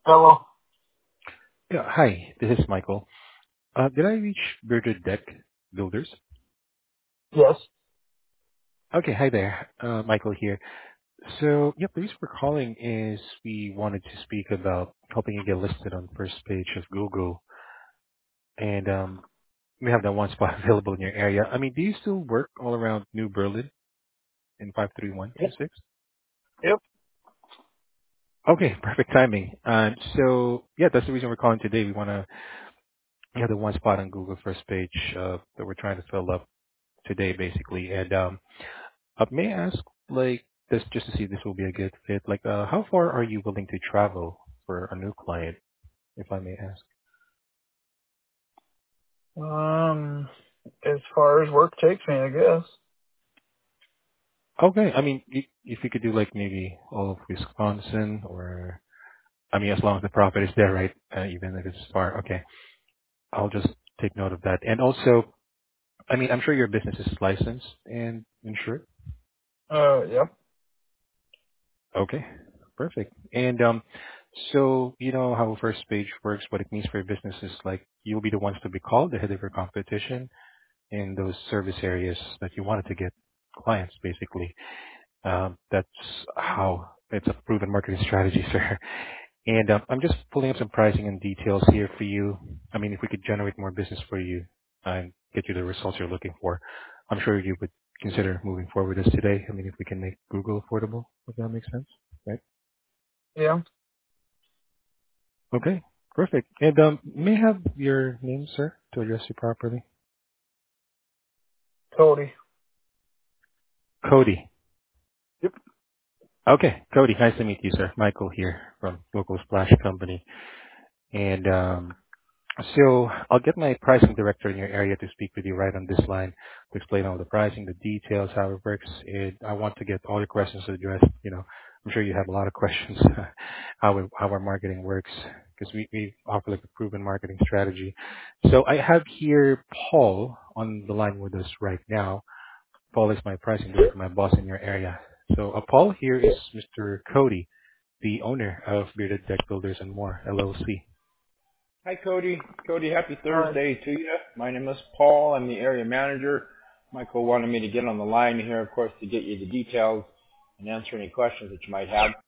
Hello. Yeah, hi, this is Michael. Did I reach Bearded Deck Builders? Yes. Okay, hi there. Michael here. So, yep, the reason we're calling is we wanted to speak about helping you get listed on first page of Google, and we have that one spot available in your area. I mean, do you still work all around New Berlin in Yep. 53126? Yep. Okay, perfect timing. So, yeah, that's the reason we're calling today. We want to have the one spot on Google first page that we're trying to fill up today, basically, and may I ask, like, this just to see if this will be a good fit, like, how far are you willing to travel for a new client, if I may ask? Um, as far as work takes me, I guess. Okay, I mean, if you could do like maybe all of Wisconsin, or I mean, as long as the profit is there, right? Even if it's far. Okay, I'll just take note of that. And also, I mean, I'm sure your business is licensed and insured. Yep. Okay, perfect. And so you know how first page works. What it means for your business is like you'll be the ones to be called ahead of your competition in those service areas that you wanted to get clients, basically. That's how it's a proven marketing strategy, sir. And I'm just pulling up some pricing and details here for you. I mean, if we could generate more business for you and get you the results you're looking for, I'm sure you would consider moving forward with this today. I mean, if we can make Google affordable, if that makes sense, right? Yeah. Okay, perfect. And may I have your name, sir, to address you properly? Cody. Cody. Yep. Okay, Cody, nice to meet you, sir. Michael here from Local Splash Company. And so I'll get my pricing director in your area to speak with you right on this line to explain all the pricing, the details, how it works. And I want to get all your questions addressed. You know, I'm sure you have a lot of questions how our marketing works because we offer like a proven marketing strategy. So I have here Paul on the line with us right now. Paul is my pricing director, my boss in your area. So Paul here is Mr. Cody, the owner of Bearded Deck Builders and More LLC. Hi, Cody. Cody, happy Alright. Thursday to you. My name is Paul. I'm the area manager. Michael wanted me to get on the line here, of course, to get you the details and answer any questions that you might have.